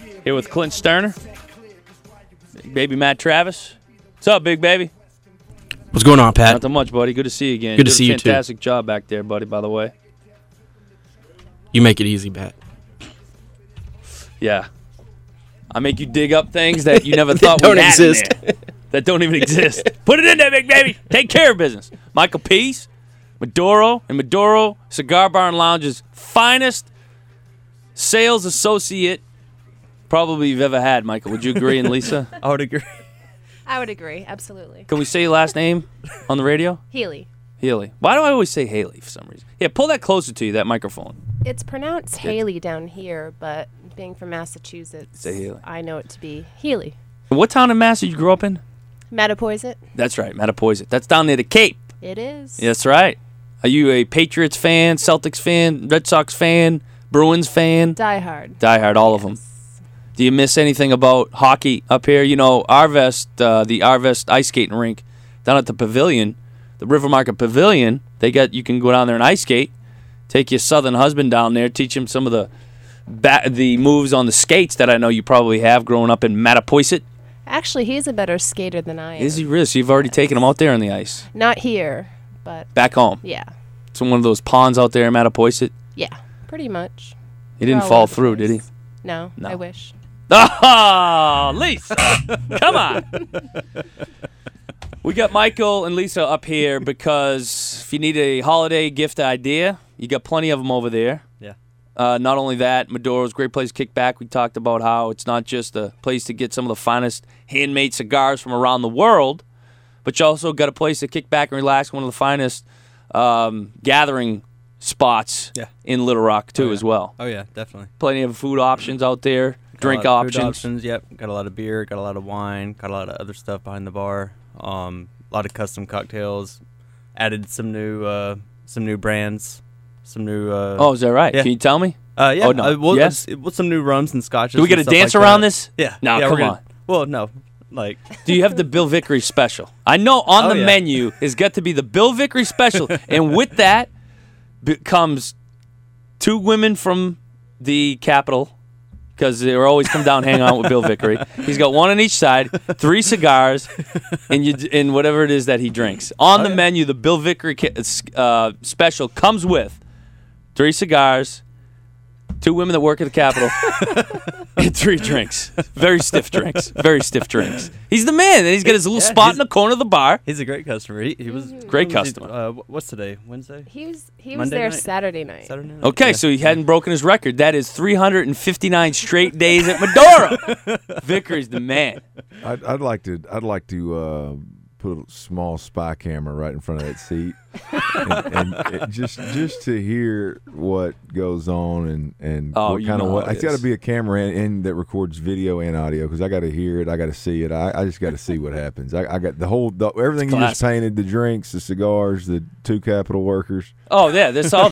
Here with Clint Sterner, Big Baby Matt Travis. What's up, Big Baby? What's going on, Pat? Not too much, buddy. Good to see you again. Good to see you, too. Fantastic job back there, buddy, by the way. You make it easy, Pat. Yeah. I make you dig up things that you never thought don't would exist. That don't even exist. Put it in there, Big Baby. Take care of business. Michael Peace, Maduro, and Maduro Cigar Bar and Lounge's finest sales associate probably you've ever had, Michael. Would you agree, and Lisa? I would agree. I would agree, absolutely. Can we say your last name on the radio? Healy. Healy. Why do I always say Haley for some reason? Yeah, pull that closer to you, that microphone. It's pronounced Haley down here, but being from Massachusetts, Say Healy. I know it to be Healy. What town in Mass did you grow up in? Mattapoisett? That's right, Mattapoisett. That's down near the Cape. It is. Yeah, that's right. Are you a Patriots fan, Celtics fan, Red Sox fan, Bruins fan? Die Hard. Die Hard, all of them. Do you miss anything about hockey up here? You know, Arvest, the Arvest ice skating rink down at the Pavilion, the River Market Pavilion, you can go down there and ice skate. Take your southern husband down there, teach him some of the moves on the skates that I know you probably have growing up in Mattapoisett. Actually, he's a better skater than I am. Is he really? So you've already taken him out there on the ice? Not here, but... Back home? Yeah. It's one of those ponds out there in Mattapoisett? Yeah, pretty much. He didn't all fall over the through, did he? place. No, No. I wish. Oh, Lisa, come on. We got Michael and Lisa up here because if you need a holiday gift idea, you got plenty of them over there. Yeah. Not only that, Maduro's a great place to kick back. We talked about how it's not just a place to get some of the finest handmade cigars from around the world, but you also got a place to kick back and relax, one of the finest gathering spots in Little Rock, too, as well. Oh, yeah, definitely. Plenty of food options out there. Drink options. Yep. Got a lot of beer, got a lot of wine, got a lot of other stuff behind the bar. A lot of custom cocktails. Added some new brands, some new. Oh, is that right? Yeah. Can you tell me? Yeah. Oh, no. Yes. With some new rums and scotches. Do we get and a stuff dance like around that. this? Yeah. No, yeah, come on. Well, no. Like. Do you have the Bill Vickery special? I know on the yeah. menu has got to be the Bill Vickery special, and with that comes two women from the Capitol. Because they always come down hang out with Bill Vickery. He's got one on each side, 3 cigars, and whatever it is that he drinks. On the menu, the Bill Vickery special comes with 3 cigars, 2 women that work at the Capitol, and 3 drinks. Very stiff drinks. Very stiff drinks. He's the man, and he's got his little spot in the corner of the bar. He's a great customer. He was Great customer. What's today? Wednesday? He was Monday there night? Saturday night. Saturday night? Okay, Yeah. so he hadn't broken his record. That is 359 straight days at Maduro. Vickery's the man. I'd like to put a small spy camera right in front of that seat, and just to hear what goes on and what kind of what. It's got to be a camera in that records video and audio because I got to hear it, I got to see it, I just got to see what happens. I got everything you just painted: the drinks, the cigars, the 2 Capitol workers. Oh yeah, this all